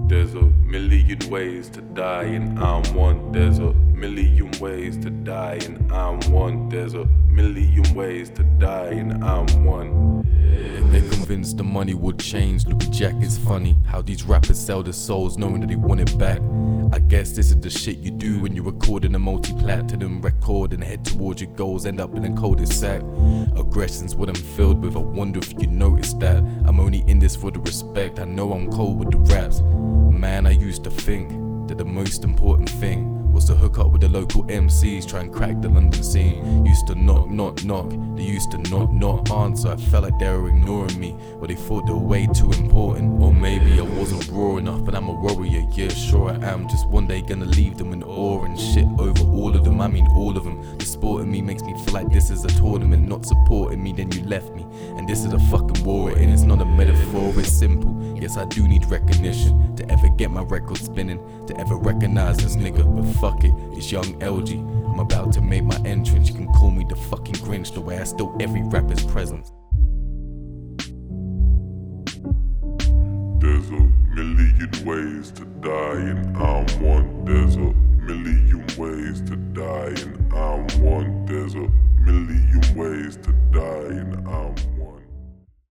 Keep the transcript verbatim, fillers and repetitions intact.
There's a million ways to die and I'm one. There's a million ways to die and I'm one. There's a million ways to die and I'm one. They're convinced the money will change. Look, Jack is funny how these rappers sell their souls knowing that they want it back. I guess this is the shit you do when you're recording a multi-platinum record and head towards your goals, end up in a cul-de-sac. Aggression's what I'm filled with. I wonder if you noticed that I'm only in this for the respect. I know I'm cold with the raps. Man, I used to think that the most important thing was to hook up with the local M Cs, try and crack the London scene. Used to knock, knock, knock, they used to not, not answer. I felt like they were ignoring me, but they thought they were way too important. Or maybe I wasn't raw enough, but I'm a warrior, yeah, sure I am. Just one day gonna leave them in awe and shit over all of them, I mean all of them. The sport in me makes me feel like this is a tournament, not supporting me, then you left me. And this is a fucking war, and it's not a metaphor, it's simple. Yes, I do need recognition to ever get my record spinning, to ever recognize this nigga, but fuck it, it's young L G. I'm about to make my entrance. You can call me the fucking Grinch, the way I stole every rapper's presence. There's a million ways to die and I'm one. There's a million